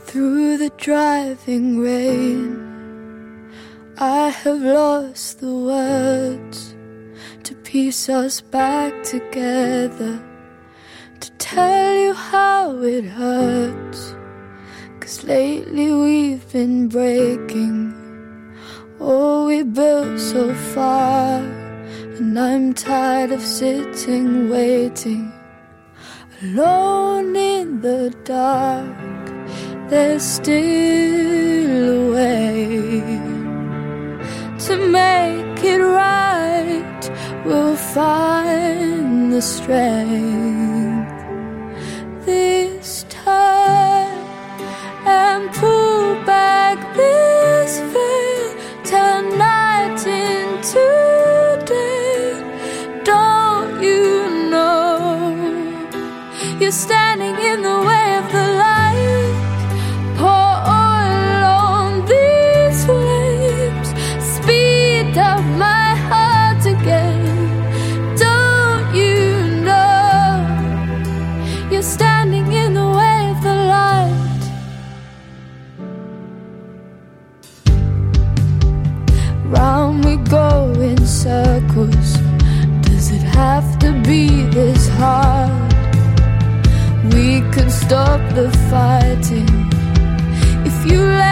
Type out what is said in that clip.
Through the driving rain, I have lost the words to piece us back together, to tell you how it hurts. 'Cause lately we've been breaking all we built so far, and I'm tired of sitting waiting alone in the dark. There's still a way to make it right. We'll find the strength this time and pull back this veil, turn night into day. Don't you know you're standing in the way of the light? Pour oil on these flames, speed up my heart again. Don't you know you're standing in the way of the light? Round we go in circles. Does it have to be this hard? We could stop the fighting if you let